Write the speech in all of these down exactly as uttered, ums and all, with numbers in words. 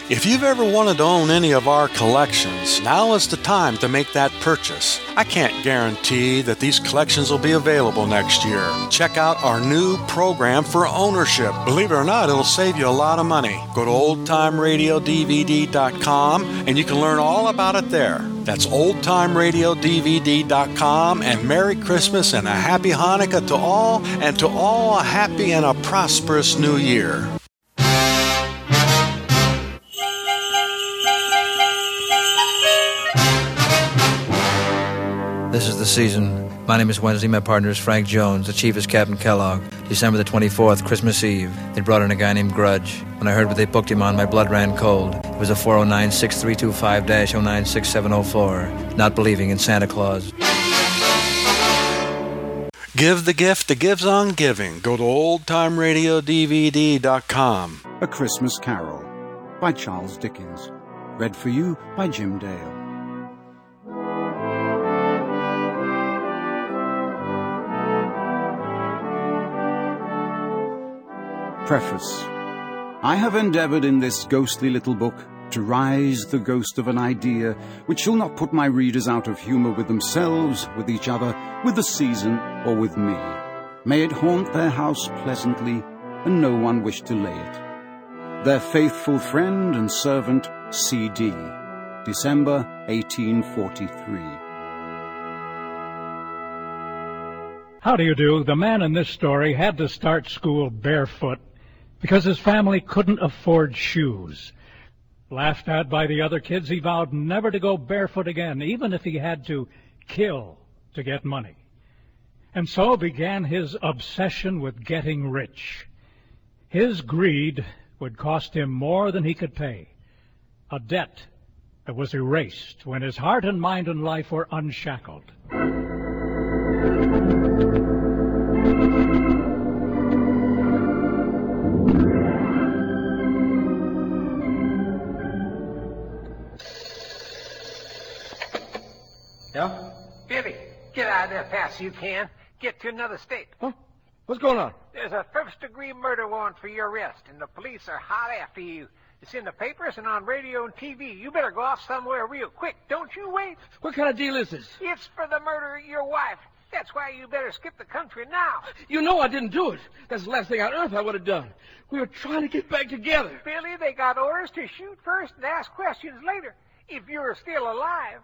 If you've ever wanted to own any of our collections, now is the time to make that purchase. I can't guarantee that these collections will be available next year. Check out our new program for ownership. Believe it or not, it'll save you a lot of money. Go to old time radio d v d dot com and you can learn all about it there. That's old time radio d v d dot com, and Merry Christmas and a Happy Hanukkah to all, and to all a happy and a prosperous New Year. This is the season. My name is Wednesday. My partner is Frank Jones. The chief is Captain Kellogg. December the twenty-fourth, Christmas Eve. They brought in a guy named Grudge. When I heard what they booked him on, my blood ran cold. It was a four oh nine, six three two five, oh nine six seven oh four. Not believing in Santa Claus. Give the gift that gives on giving. Go to old time radio d v d dot com. A Christmas Carol by Charles Dickens. Read for you by Jim Dale. Preface. I have endeavoured in this ghostly little book to rise the ghost of an idea which shall not put my readers out of humour with themselves, with each other, with the season, or with me. May it haunt their house pleasantly, and no one wish to lay it. Their faithful friend and servant, C D December eighteen forty-three. How do you do? The man in this story had to start school barefoot because his family couldn't afford shoes. Laughed at by the other kids, he vowed never to go barefoot again, even if he had to kill to get money. And so began his obsession with getting rich. His greed would cost him more than he could pay, a debt that was erased when his heart and mind and life were unshackled. Yeah? Billy, get out of there fast as you can. Get to another state. Huh? What's going on? There's a first-degree murder warrant for your arrest, and the police are hot after you. It's in the papers and on radio and T V. You better go off somewhere real quick. Don't you wait. What kind of deal is this? It's for the murder of your wife. That's why you better skip the country now. You know I didn't do it. That's the last thing on earth I would have done. We were trying to get back together. Billy, they got orders to shoot first and ask questions later. If you're still alive.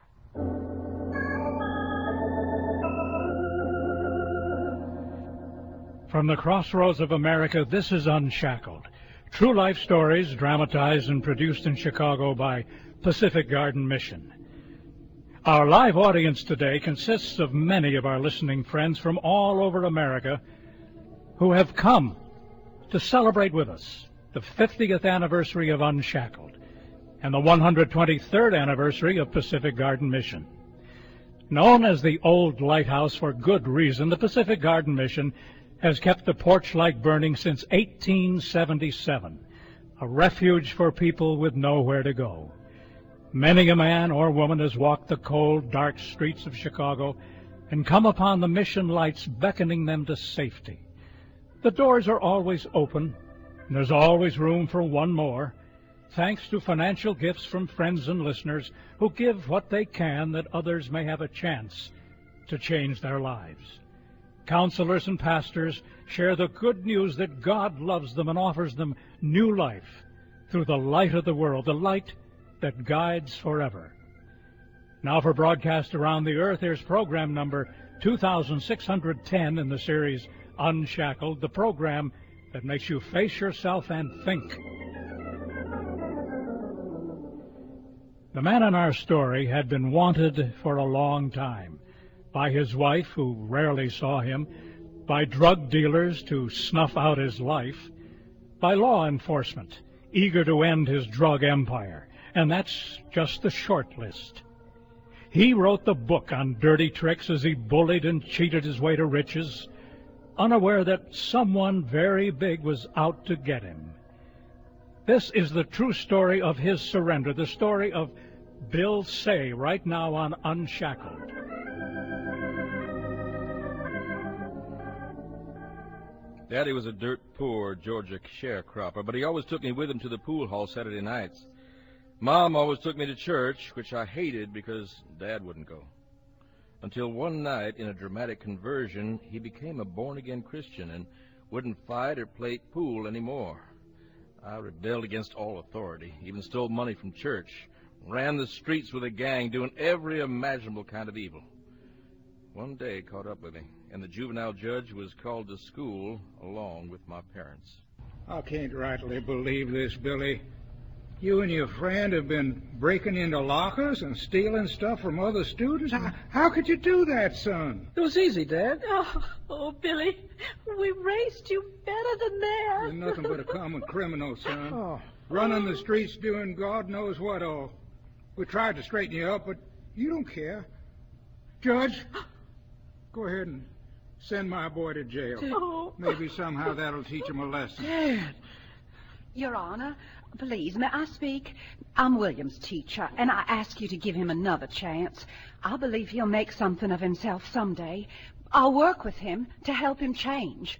From the crossroads of America, this is Unshackled. True life stories dramatized and produced in Chicago by Pacific Garden Mission. Our live audience today consists of many of our listening friends from all over America who have come to celebrate with us the fiftieth anniversary of Unshackled and the one hundred twenty-third anniversary of Pacific Garden Mission. Known as the Old Lighthouse for good reason, the Pacific Garden Mission has kept the porch light burning since eighteen seventy-seven, a refuge for people with nowhere to go. Many a man or woman has walked the cold, dark streets of Chicago and come upon the mission lights beckoning them to safety. The doors are always open, and there's always room for one more, thanks to financial gifts from friends and listeners who give what they can that others may have a chance to change their lives. Counselors and pastors share the good news that God loves them and offers them new life through the light of the world, the light that guides forever. Now for broadcast around the earth, here's program number two thousand six hundred ten in the series Unshackled, the program that makes you face yourself and think. The man in our story had been wanted for a long time. By his wife, who rarely saw him, by drug dealers to snuff out his life, by law enforcement, eager to end his drug empire. And that's just the short list. He wrote the book on dirty tricks as he bullied and cheated his way to riches, unaware that someone very big was out to get him. This is the true story of his surrender, the story of Bill Say, right now on Unshackled. Daddy was a dirt poor Georgia sharecropper, but he always took me with him to the pool hall Saturday nights. Mom always took me to church, which I hated because Dad wouldn't go. Until one night, in a dramatic conversion, he became a born-again Christian and wouldn't fight or play pool anymore. I rebelled against all authority, even stole money from church, ran the streets with a gang, doing every imaginable kind of evil. One day it caught up with me, and the juvenile judge was called to school along with my parents. I can't rightly believe this, Billy. You and your friend have been breaking into lockers and stealing stuff from other students? How, how could you do that, son? It was easy, Dad. Oh, oh, Billy, we raised you better than that. You're nothing but a common criminal, son. Oh. Running the streets doing God knows what all. We tried to straighten you up, but you don't care. Judge, go ahead and send my boy to jail. Oh. Maybe somehow that'll teach him a lesson. Dad. Your Honor, please, may I speak? I'm William's teacher, and I ask you to give him another chance. I believe he'll make something of himself someday. I'll work with him to help him change.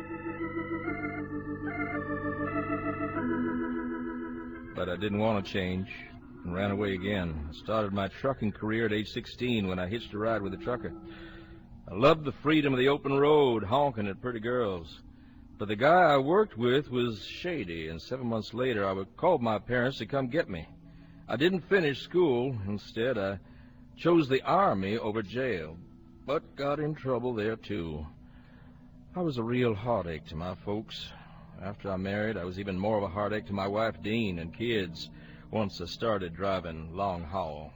But I didn't want to change and ran away again. I started my trucking career at age sixteen when I hitched a ride with a trucker. I loved the freedom of the open road, honking at pretty girls. But the guy I worked with was shady, and seven months later I called my parents to come get me. I didn't finish school. Instead, I chose the Army over jail, but got in trouble there, too. I was a real heartache to my folks. After I married, I was even more of a heartache to my wife, Dean, and kids once I started driving long haul.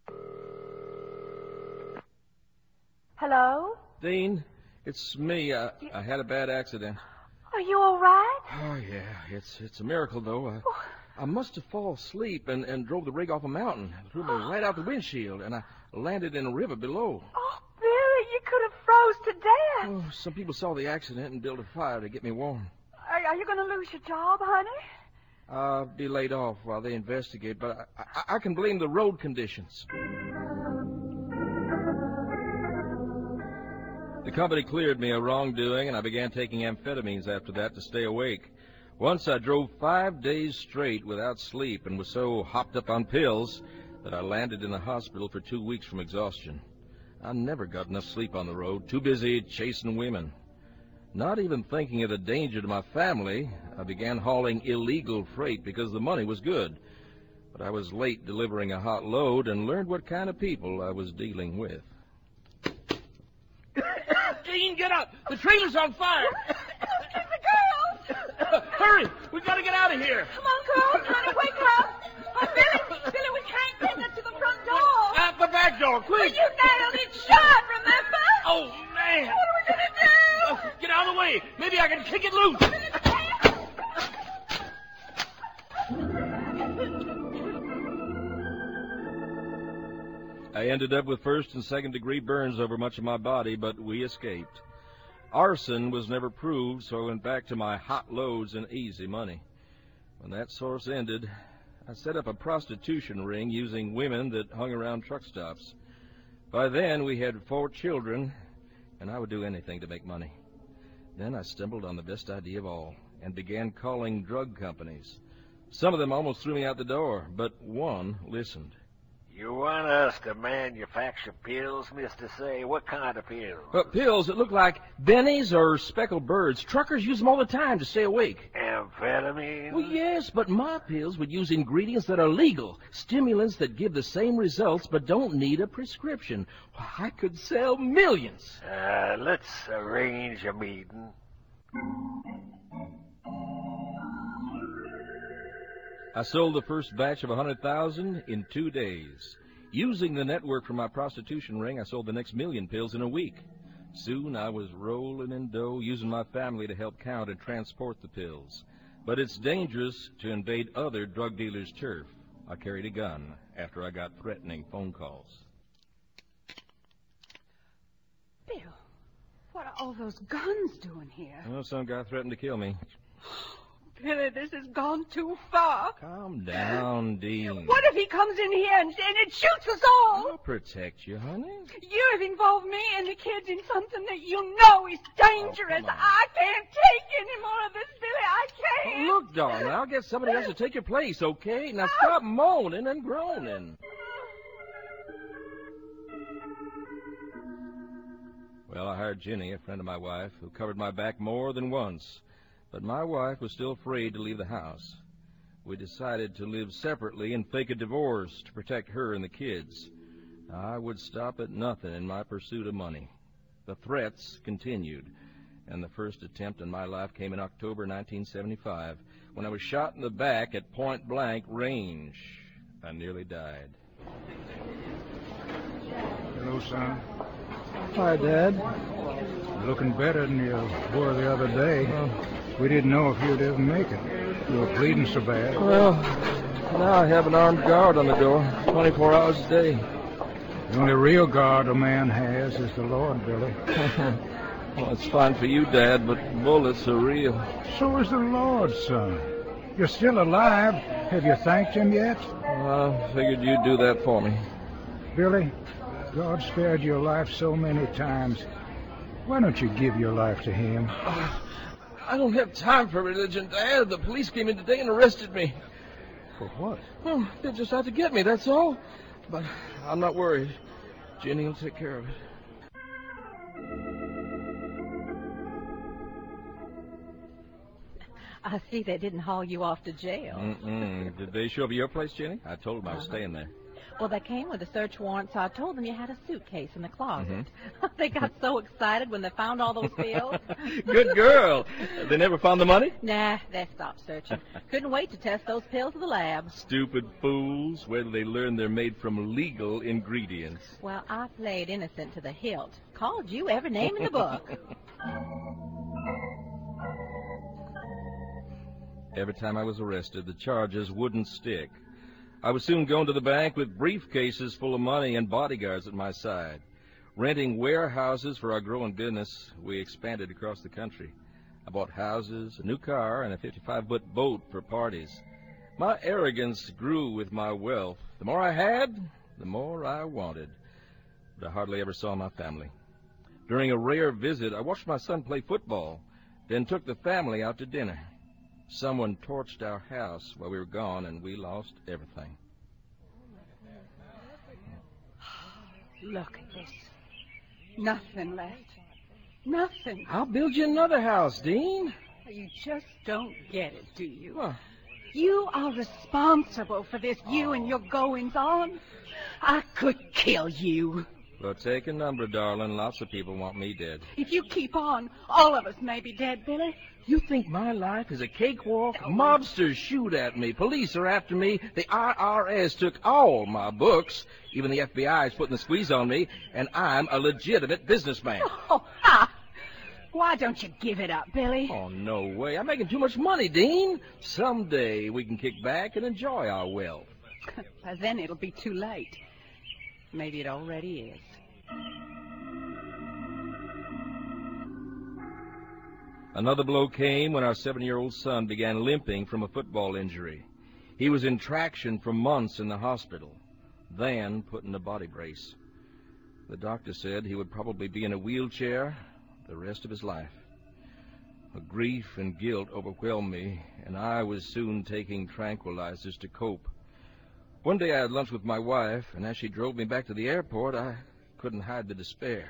Hello? Dean, it's me. I, I had a bad accident. Are you all right? Oh, yeah. It's it's a miracle, though. I, I must have fallen asleep and, and drove the rig off a mountain. It threw me right out the windshield, and I landed in a river below. Oh, Billy, you could have froze to death. Oh, some people saw the accident and built a fire to get me warm. Are, are you going to lose your job, honey? I'll be laid off while they investigate, but I, I, I can blame the road conditions. The company cleared me of wrongdoing, and I began taking amphetamines after that to stay awake. Once I drove five days straight without sleep and was so hopped up on pills that I landed in the hospital for two weeks from exhaustion. I never got enough sleep on the road, too busy chasing women. Not even thinking of the danger to my family, I began hauling illegal freight because the money was good. But I was late delivering a hot load and learned what kind of people I was dealing with. Dean, get up! The trailer's on fire! It's the girls! Hurry! We've got to get out of here! Come on, girls, honey, wake up! Oh, Billy, Billy, we can't get her to the front door! Out the back door, quick! Well, you nailed it shut, remember? Oh, man! What are we going to do? Uh, get out of the way! Maybe I can kick it loose! I ended up with first and second degree burns over much of my body, but we escaped. Arson was never proved, so I went back to my hot loads and easy money. When that source ended, I set up a prostitution ring using women that hung around truck stops. By then, we had four children, and I would do anything to make money. Then I stumbled on the best idea of all and began calling drug companies. Some of them almost threw me out the door, but one listened. You want us to manufacture pills, Mister Say? What kind of pills? Uh, pills that look like bennies or speckled birds. Truckers use them all the time to stay awake. Amphetamine? Well, yes, but my pills would use ingredients that are legal. Stimulants that give the same results but don't need a prescription. I could sell millions. Uh, let's arrange a meeting. I sold the first batch of one hundred thousand in two days. Using the network from my prostitution ring, I sold the next million pills in a week. Soon I was rolling in dough, using my family to help count and transport the pills. But it's dangerous to invade other drug dealers' turf. I carried a gun after I got threatening phone calls. Bill, what are all those guns doing here? Well, some guy threatened to kill me. Billy, this has gone too far. Calm down, Dean. What if he comes in here and, and it shoots us all? I'll protect you, honey. You have involved me and the kids in something that you know is dangerous. Oh, I can't take any more of this, Billy. I can't. Oh, look, darling, I'll get somebody else to take your place, okay? Now stop moaning and groaning. Well, I hired Jenny, a friend of my wife, who covered my back more than once. But my wife was still afraid to leave the house. We decided to live separately and fake a divorce to protect her and the kids. I would stop at nothing in my pursuit of money. The threats continued, and the first attempt in my life came in October nineteen seventy-five, when I was shot in the back at point-blank range. I nearly died. Hello, son. Hi, Dad. You're looking better than you were the other day. Oh. We didn't know if you'd ever make it. You were bleeding so bad. Well, now I have an armed guard on the door, twenty-four hours a day. The only real guard a man has is the Lord, Billy. Well, it's fine for you, Dad, but bullets are real. So is the Lord, son. You're still alive. Have you thanked him yet? Well, I figured you'd do that for me. Billy, God spared your life so many times. Why don't you give your life to him? Uh, I don't have time for religion, Dad. The police came in today and arrested me. For what? Well, they're just out to get me, that's all. But I'm not worried. Jenny will take care of it. I see they didn't haul you off to jail. Mm-mm. Did they show up at your place, Jenny? I told them I was staying there. Well, they came with a search warrant, so I told them you had a suitcase in the closet. Mm-hmm. They got so excited when they found all those bills. Good girl. They never found the money? Nah, they stopped searching. Couldn't wait to test those pills at the lab. Stupid fools. Where do they learn they're made from legal ingredients? Well, I played innocent to the hilt. Called you every name in the book. Every time I was arrested, the charges wouldn't stick. I was soon going to the bank with briefcases full of money and bodyguards at my side. Renting warehouses for our growing business, we expanded across the country. I bought houses, a new car, and a fifty-five foot boat for parties. My arrogance grew with my wealth. The more I had, the more I wanted. But I hardly ever saw my family. During a rare visit, I watched my son play football, then took the family out to dinner. Someone torched our house while we were gone, and we lost everything. Look at this. Nothing left. Nothing. I'll build you another house, Dean. You just don't get it, do you? Huh. You are responsible for this, you and your goings-on. I could kill you. Well, take a number, darling. Lots of people want me dead. If you keep on, all of us may be dead, Billy. You think my life is a cakewalk? Mobsters shoot at me. Police are after me. The I R S took all my books. Even the F B I is putting the squeeze on me. And I'm a legitimate businessman. Oh, ha! Why don't you give it up, Billy? Oh, no way. I'm making too much money, Dean. Someday we can kick back and enjoy our wealth. By then it'll be too late. Maybe it already is. Another blow came when our seven-year-old son began limping from a football injury. He was in traction for months in the hospital, then put in a body brace. The doctor said he would probably be in a wheelchair the rest of his life. A grief and guilt overwhelmed me, and I was soon taking tranquilizers to cope. One day I had lunch with my wife, and as she drove me back to the airport, I couldn't hide the despair.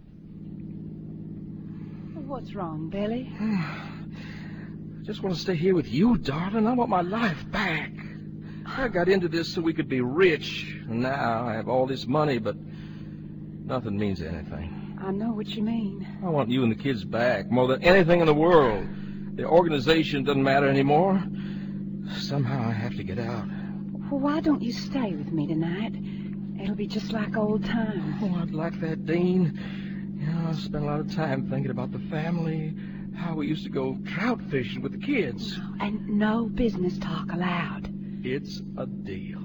What's wrong, Billy? I just want to stay here with you, darling. I want my life back. I got into this so we could be rich. And now I have all this money, but nothing means anything. I know what you mean. I want you and the kids back more than anything in the world. The organization doesn't matter anymore. Somehow I have to get out. Well, why don't you stay with me tonight? It'll be just like old times. Oh, I'd like that, Dean. You know, I spent a lot of time thinking about the family, how we used to go trout fishing with the kids. And no business talk allowed. It's a deal.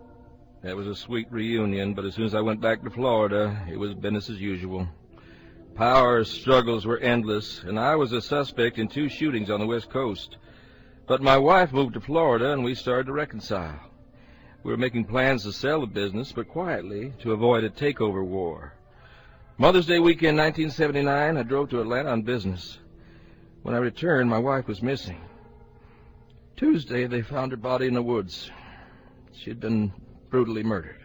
That was a sweet reunion, but as soon as I went back to Florida, it was business as usual. Power struggles were endless, and I was a suspect in two shootings on the West Coast. But my wife moved to Florida, and we started to reconcile. We were making plans to sell the business, but quietly, to avoid a takeover war. Mother's Day weekend, nineteen seventy-nine, I drove to Atlanta on business. When I returned, my wife was missing. Tuesday, they found her body in the woods. She had been brutally murdered.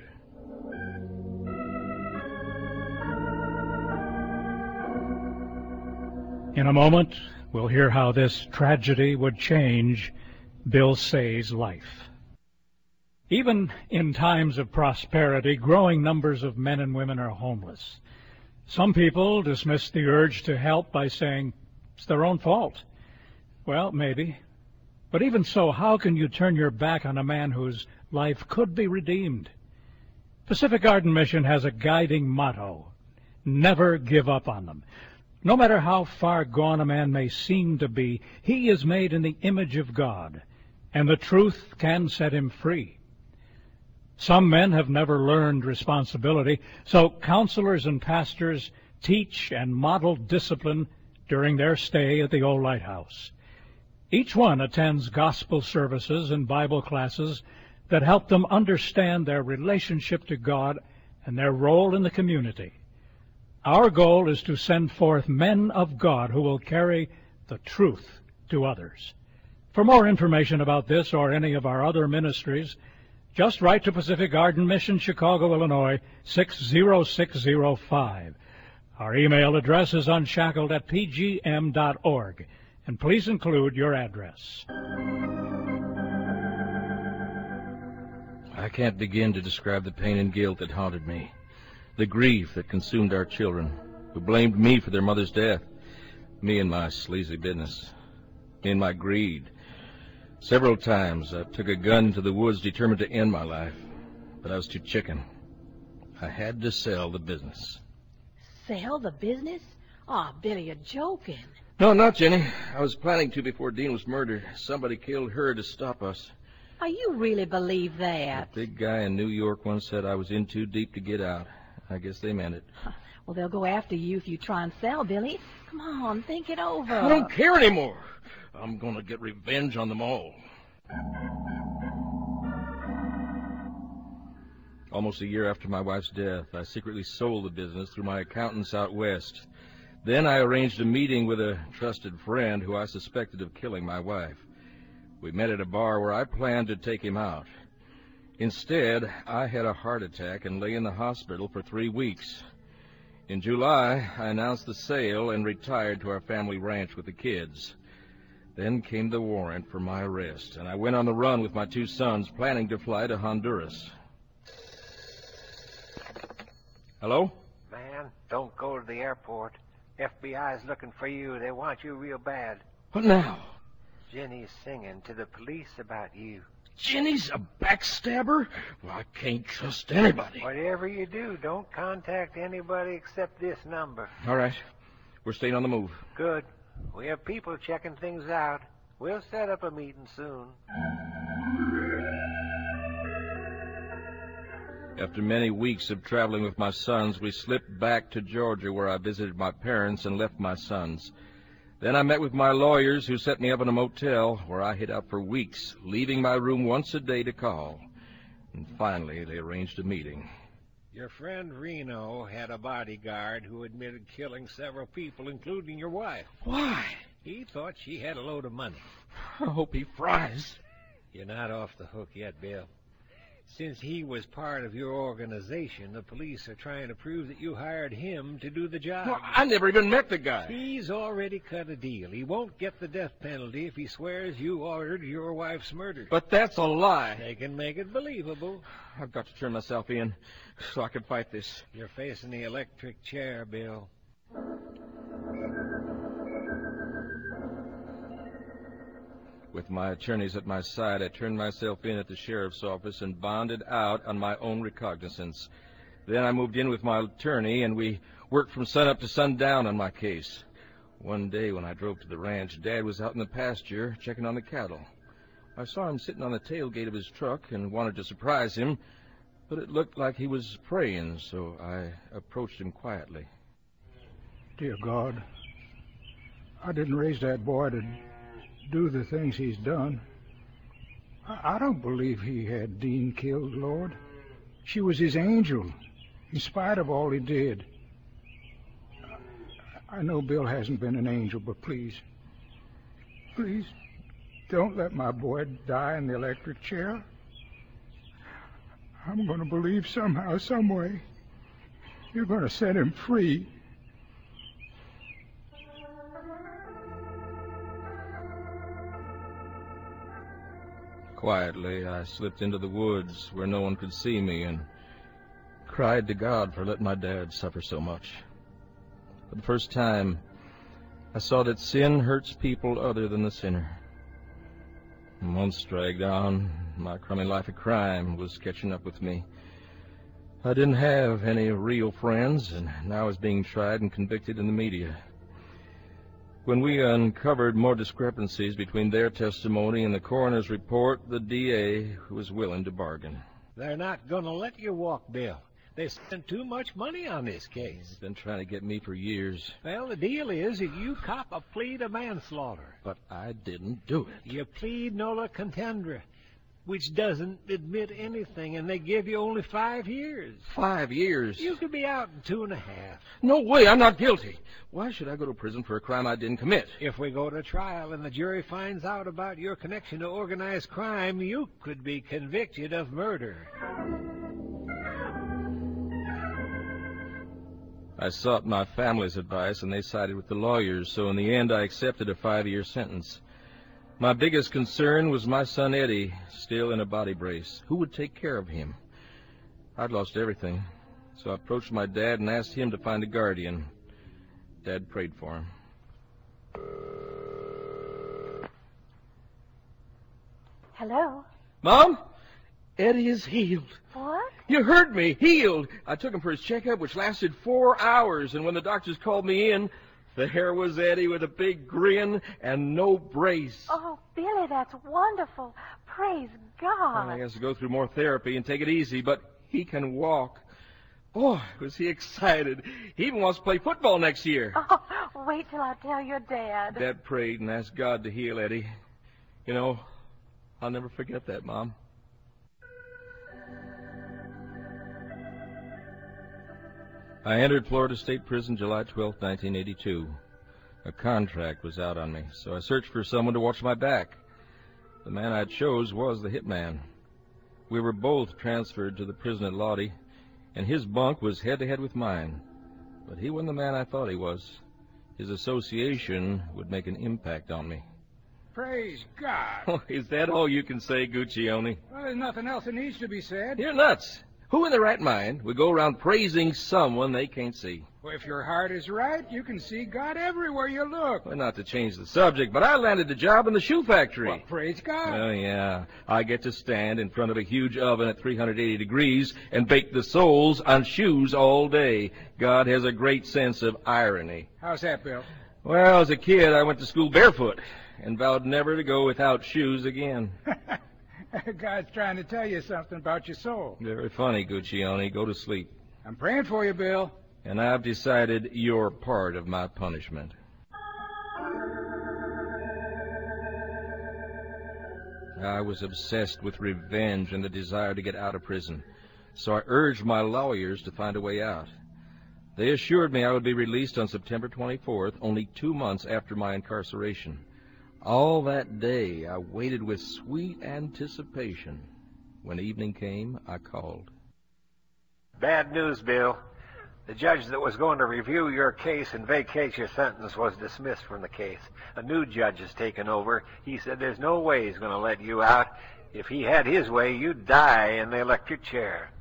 In a moment, we'll hear how this tragedy would change Bill Say's life. Even in times of prosperity, growing numbers of men and women are homeless. Some people dismiss the urge to help by saying it's their own fault. Well, maybe. But even so, how can you turn your back on a man whose life could be redeemed? Pacific Garden Mission has a guiding motto: never give up on them. No matter how far gone a man may seem to be, he is made in the image of God, and the truth can set him free. Some men have never learned responsibility, so counselors and pastors teach and model discipline during their stay at the old lighthouse. Each one attends gospel services and Bible classes that help them understand their relationship to God and their role in the community. Our goal is to send forth men of God who will carry the truth to others. For more information about this or any of our other ministries, just write to Pacific Garden Mission, Chicago, Illinois, six zero six zero five. Our email address is unshackled at p g m dot org, and please include your address. I can't begin to describe the pain and guilt that haunted me, the grief that consumed our children, who blamed me for their mother's death, me and my sleazy business, me and my greed. Several times I took a gun to the woods determined to end my life, but I was too chicken. I had to sell the business. Sell the business? Oh, Billy, you're joking. No, not Jenny. I was planning to before Dean was murdered. Somebody killed her to stop us. Oh, you really believe that? The big guy in New York once said I was in too deep to get out. I guess they meant it. Well, they'll go after you if you try and sell, Billy. Come on, think it over. I don't care anymore. I'm going to get revenge on them all. Almost a year after my wife's death, I secretly sold the business through my accountants out west. Then I arranged a meeting with a trusted friend who I suspected of killing my wife. We met at a bar where I planned to take him out. Instead, I had a heart attack and lay in the hospital for three weeks. In July, I announced the sale and retired to our family ranch with the kids. Then came the warrant for my arrest, and I went on the run with my two sons, planning to fly to Honduras. Hello? Man, don't go to the airport. F B I's looking for you. They want you real bad. What now? Jenny's singing to the police about you. Jenny's a backstabber? Well, I can't trust anybody. Whatever you do, don't contact anybody except this number. All right. We're staying on the move. Good. We have people checking things out. We'll set up a meeting soon. After many weeks of traveling with my sons, we slipped back to Georgia, where I visited my parents and left my sons. Then I met with my lawyers, who set me up in a motel where I hid out for weeks, leaving my room once a day to call. And finally, they arranged a meeting. Your friend Reno had a bodyguard who admitted killing several people, including your wife. Why? He thought she had a load of money. I hope he fries. You're not off the hook yet, Bill. Since he was part of your organization, the police are trying to prove that you hired him to do the job. Well, I never even met the guy. He's already cut a deal. He won't get the death penalty if he swears you ordered your wife's murder. But that's a lie. They can make it believable. I've got to turn myself in so I can fight this. You're facing the electric chair, Bill. With my attorneys at my side, I turned myself in at the sheriff's office and bonded out on my own recognizance. Then I moved in with my attorney, and we worked from sunup to sundown on my case. One day when I drove to the ranch, Dad was out in the pasture checking on the cattle. I saw him sitting on the tailgate of his truck and wanted to surprise him, but it looked like he was praying, so I approached him quietly. Dear God, I didn't raise that boy to do the things he's done. I, I don't believe he had Dean killed, Lord. She was his angel, in spite of all he did. I, I know Bill hasn't been an angel, but please, please, don't let my boy die in the electric chair. I'm going to believe somehow, some way, you're going to set him free. Quietly, I slipped into the woods where no one could see me and cried to God for letting my dad suffer so much. For the first time, I saw that sin hurts people other than the sinner. Months dragged on. My crummy life of crime was catching up with me. I didn't have any real friends, and now I was being tried and convicted in the media. When we uncovered more discrepancies between their testimony and the coroner's report, the D A was willing to bargain. They're not going to let you walk, Bill. They spent too much money on this case. They've been trying to get me for years. Well, the deal is that you cop a plea to manslaughter. But I didn't do it. You plead nola contendere, which doesn't admit anything, and they give you only five years. Five years? You could be out in two and a half. No way, I'm not guilty. Why should I go to prison for a crime I didn't commit? If we go to trial and the jury finds out about your connection to organized crime, you could be convicted of murder. I sought my family's advice, and they sided with the lawyers, so in the end I accepted a five-year sentence. My biggest concern was my son Eddie, still in a body brace. Who would take care of him? I'd lost everything, so I approached my dad and asked him to find a guardian. Dad prayed for him. Hello? Mom? Eddie is healed. What? You heard me. Healed. I took him for his checkup, which lasted four hours, and when the doctors called me in, there was Eddie with a big grin and no brace. Oh, Billy, that's wonderful. Praise God. Well, he has to go through more therapy and take it easy, but he can walk. Boy, was he excited. He even wants to play football next year. Oh, wait till I tell your dad. Dad prayed and asked God to heal Eddie. You know, I'll never forget that, Mom. I entered Florida State Prison July twelfth, nineteen eighty-two. A contract was out on me, so I searched for someone to watch my back. The man I chose was the hitman. We were both transferred to the prison at Lodi, and his bunk was head-to-head with mine. But he wasn't the man I thought he was. His association would make an impact on me. Praise God. Oh, is that all you can say, Guccione? Well, there's nothing else that needs to be said. You're nuts. Who in their right mind would go around praising someone they can't see? Well, if your heart is right, you can see God everywhere you look. Well, not to change the subject, but I landed a job in the shoe factory. Well, praise God. Oh, yeah. I get to stand in front of a huge oven at three hundred eighty degrees and bake the soles on shoes all day. God has a great sense of irony. How's that, Bill? Well, as a kid, I went to school barefoot and vowed never to go without shoes again. God's trying to tell you something about your soul. Very funny, Guccione. Go to sleep. I'm praying for you, Bill. And I've decided you're part of my punishment. I was obsessed with revenge and the desire to get out of prison, so I urged my lawyers to find a way out. They assured me I would be released on September twenty-fourth, only two months after my incarceration. All that day, I waited with sweet anticipation. When evening came, I called. Bad news, Bill. The judge that was going to review your case and vacate your sentence was dismissed from the case. A new judge has taken over. He said there's no way he's going to let you out. If he had his way, you'd die in the electric chair.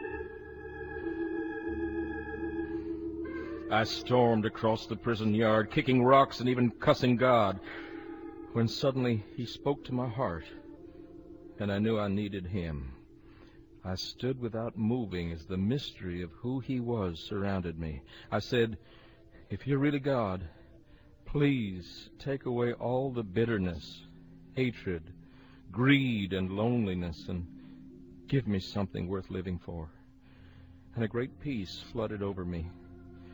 I stormed across the prison yard, kicking rocks and even cussing God, when suddenly he spoke to my heart, and I knew I needed him. I stood without moving as the mystery of who he was surrounded me. I said, if you're really God, please take away all the bitterness, hatred, greed, and loneliness, and give me something worth living for. And a great peace flooded over me.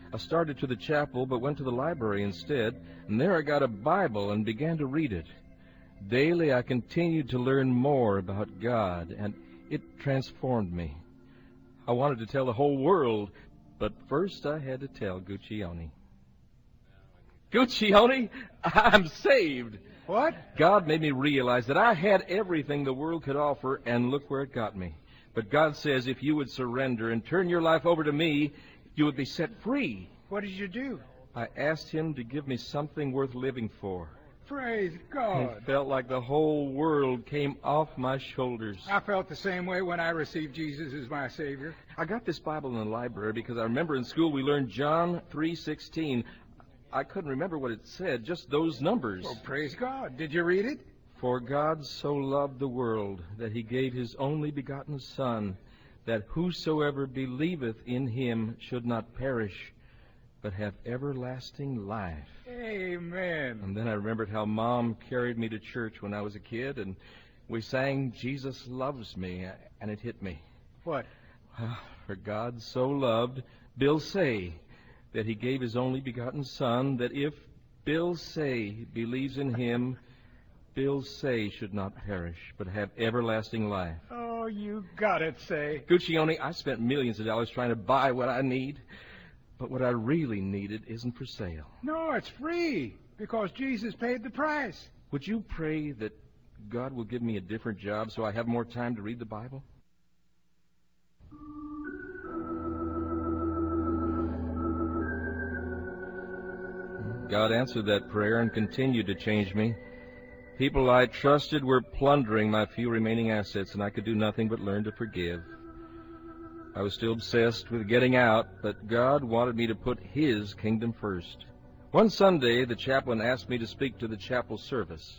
I started to the chapel, but went to the library instead, and there I got a Bible and began to read it. Daily I continued to learn more about God, and it transformed me. I wanted to tell the whole world, but first I had to tell Guccione. Guccione, I'm saved. What? God made me realize that I had everything the world could offer, and look where it got me. But God says if you would surrender and turn your life over to me, you would be set free. What did you do? I asked him to give me something worth living for. Praise God. It felt like the whole world came off my shoulders. I felt the same way when I received Jesus as my Savior. I got this Bible in the library because I remember in school we learned John three sixteen. I couldn't remember what it said, just those numbers. Oh, praise God. Did you read it? For God so loved the world that he gave his only begotten Son, that whosoever believeth in him should not perish, but have everlasting life. Amen. And then I remembered how Mom carried me to church when I was a kid, and we sang Jesus Loves Me, and it hit me. What? For God so loved Bill Say, that he gave his only begotten Son, that if Bill Say believes in him, Bill Say should not perish, but have everlasting life. Oh, you got it, Say. Guccione, I spent millions of dollars trying to buy what I need, but what I really needed isn't for sale. No, it's free, because Jesus paid the price. Would you pray that God will give me a different job so I have more time to read the Bible? God answered that prayer and continued to change me. People I trusted were plundering my few remaining assets, and I could do nothing but learn to forgive. I was still obsessed with getting out, but God wanted me to put his kingdom first. One Sunday, the chaplain asked me to speak to the chapel service.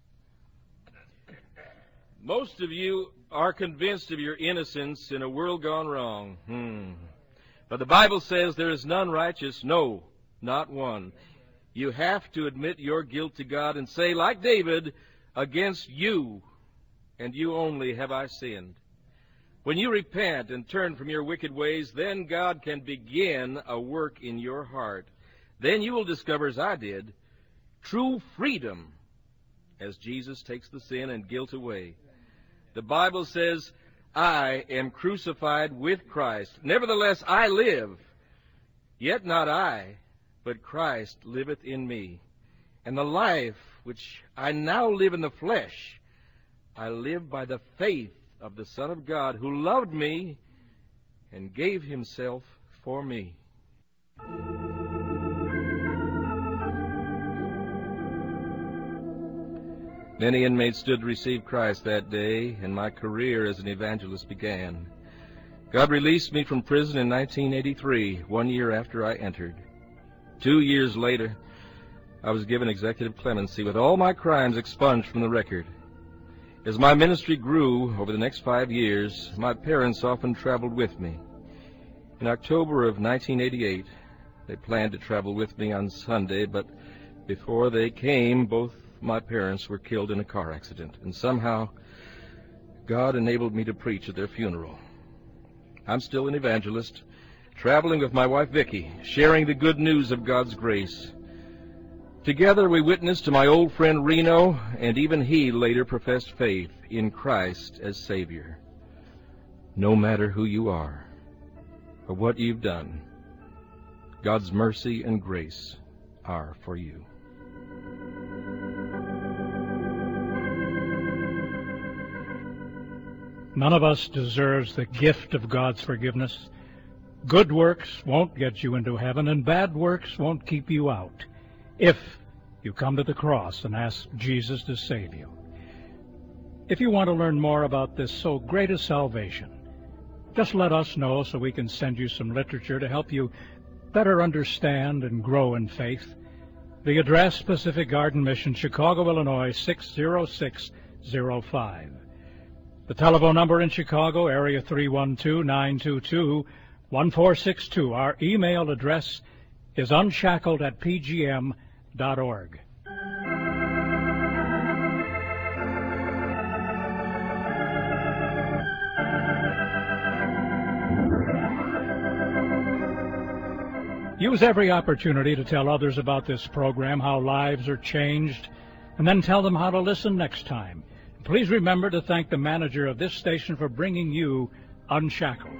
Most of you are convinced of your innocence in a world gone wrong. Hmm. But the Bible says there is none righteous, no, not one. You have to admit your guilt to God and say, like David, against you and you only have I sinned. When you repent and turn from your wicked ways, then God can begin a work in your heart. Then you will discover, as I did, true freedom as Jesus takes the sin and guilt away. The Bible says, I am crucified with Christ. Nevertheless, I live. Yet not I, but Christ liveth in me. And the life which I now live in the flesh, I live by the faith of the Son of God, who loved me and gave himself for me. Many inmates stood to receive Christ that day, and my career as an evangelist began. God released me from prison in nineteen eighty-three, one year after I entered. Two years later, I was given executive clemency with all my crimes expunged from the record. As my ministry grew over the next five years, my parents often traveled with me. In October of nineteen eighty-eight, they planned to travel with me on Sunday, but before they came, both my parents were killed in a car accident, and somehow God enabled me to preach at their funeral. I'm still an evangelist, traveling with my wife Vicki, sharing the good news of God's grace. Together we witnessed to my old friend Reno, and even he later professed faith in Christ as Savior. No matter who you are or what you've done, God's mercy and grace are for you. None of us deserves the gift of God's forgiveness. Good works won't get you into heaven, and bad works won't keep you out, if you come to the cross and ask Jesus to save you. If you want to learn more about this so great a salvation, just let us know so we can send you some literature to help you better understand and grow in faith. The address, Pacific Garden Mission, Chicago, Illinois, six zero six zero five. The telephone number in Chicago, area three one two, nine two two, one four six two. Our email address is unshackled at p g m dot org. Use every opportunity to tell others about this program, how lives are changed, and then tell them how to listen next time. Please remember to thank the manager of this station for bringing you Unshackled.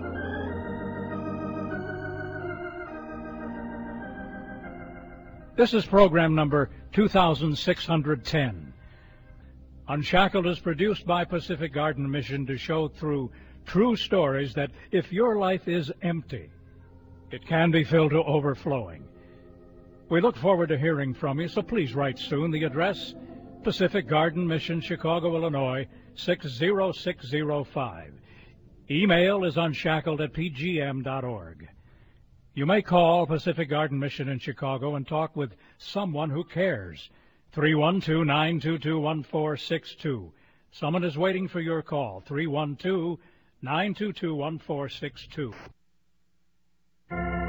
This is program number two thousand six hundred ten. Unshackled is produced by Pacific Garden Mission to show through true stories that if your life is empty, it can be filled to overflowing. We look forward to hearing from you, so please write soon. The address, Pacific Garden Mission, Chicago, Illinois, six zero six zero five. Email is unshackled at p g m dot org. You may call Pacific Garden Mission in Chicago and talk with someone who cares. three one two, nine two two, one four six two. Someone is waiting for your call. three one two, nine two two, one four six two.